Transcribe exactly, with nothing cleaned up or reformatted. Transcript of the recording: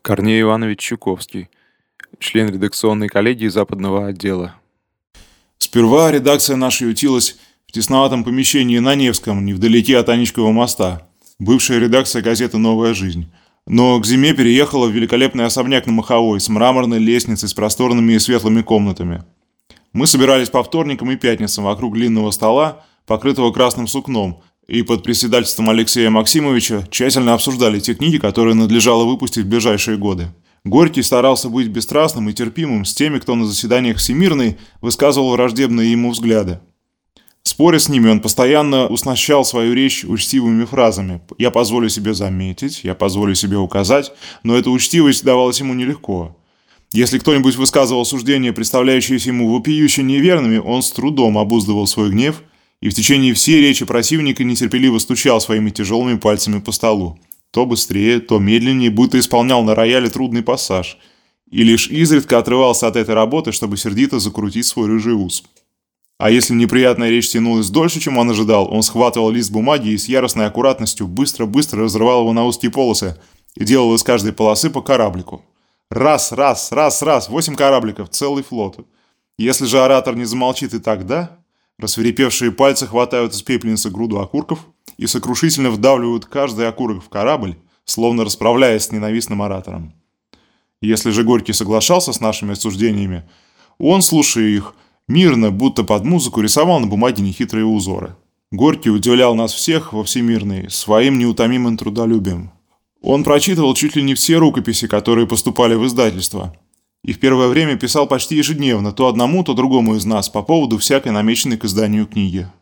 Корней Иванович Чуковский, член редакционной коллегии Западного отдела. Сперва редакция наша ютилась в тесноватом помещении на Невском, невдалеке от Аничкова моста, бывшая редакция газеты «Новая жизнь». Но к зиме переехала в великолепный особняк на Маховой с мраморной лестницей, с просторными и светлыми комнатами. Мы собирались по вторникам и пятницам вокруг длинного стола, покрытого красным сукном, и под председательством Алексея Максимовича тщательно обсуждали те книги, которые надлежало выпустить в ближайшие годы. Горький старался быть бесстрастным и терпимым с теми, кто на заседаниях Всемирной высказывал враждебные ему взгляды. Споря с ними, он постоянно уснащал свою речь учтивыми фразами «я позволю себе заметить», «я позволю себе указать», но эта учтивость давалась ему нелегко. Если кто-нибудь высказывал суждения, представляющиеся ему вопиюще неверными, он с трудом обуздывал свой гнев и в течение всей речи противника нетерпеливо стучал своими тяжелыми пальцами по столу. То быстрее, то медленнее, будто исполнял на рояле трудный пассаж, и лишь изредка отрывался от этой работы, чтобы сердито закрутить свой рыжий ус. А если неприятная речь тянулась дольше, чем он ожидал, он схватывал лист бумаги и с яростной аккуратностью быстро-быстро разрывал его на узкие полосы и делал из каждой полосы по кораблику. Раз, раз, раз, раз, восемь корабликов, целый флот. Если же оратор не замолчит и тогда, рассвирепевшие пальцы хватают из пепельницы груду окурков и сокрушительно вдавливают каждый окурок в корабль, словно расправляясь с ненавистным оратором. Если же Горький соглашался с нашими осуждениями, он, слушая их, мирно, будто под музыку, рисовал на бумаге нехитрые узоры. Горький удивлял нас всех во Всемирной своим неутомимым трудолюбием. Он прочитывал чуть ли не все рукописи, которые поступали в издательство, и в первое время писал почти ежедневно то одному, то другому из нас по поводу всякой намеченной к изданию книги.